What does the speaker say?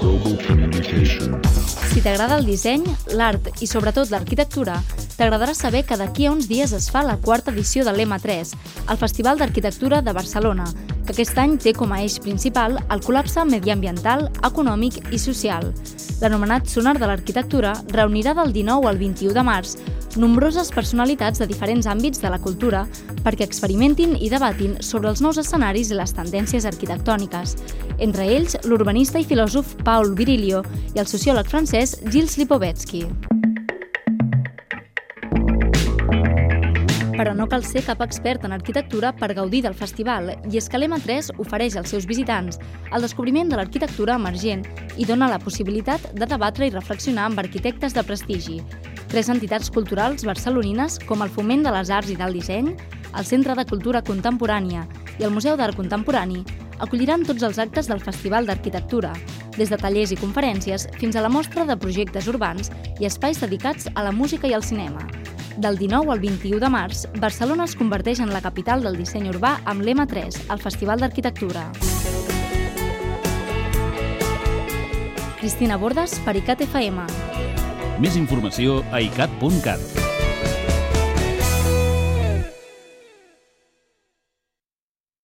Global Communication. Si t'agrada el disseny, l'art i sobretot l'arquitectura, t'agradarà saber que d'aquí a uns dies es fa la 4ª edició de l'EMA3, el Festival d'Arquitectura de Barcelona, que aquest any té com a eix principal el col·lapse mediambiental, econòmic i social. L'anomenat Sonar de l'Arquitectura reunirà del 19 al 21 de març nombroses personalitats de diferents àmbits de la cultura perquè experimentin i debatin sobre els nous escenaris i les tendències arquitectòniques. Entre ells, l'urbanista i filòsof Paul Virilio i el sociòleg francès Gilles Lipovetsky. Però no cal ser cap expert en arquitectura per gaudir del festival, i és que l'EMA3 ofereix als seus visitants el descobriment de l'arquitectura emergent i dona la possibilitat de debatre i reflexionar amb arquitectes de prestigi. 3 entitats culturals barcelonines, com el Foment de les Arts i del Disseny, el Centre de Cultura Contemporània i el Museu d'Art Contemporani, acolliran tots els actes del Festival d'Arquitectura, des de tallers i conferències fins a la mostra de projectes urbans i espais dedicats a la música i al cinema. Del 19 al 21 de març, Barcelona es converteix en la capital del disseny urbà amb l'EMA3, el Festival d'Arquitectura. Cristina Bordes, per ICAT FM. Més informació a icat.cat.